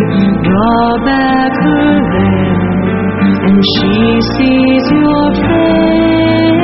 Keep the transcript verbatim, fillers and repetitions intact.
Draw back her veil, and she sees your face.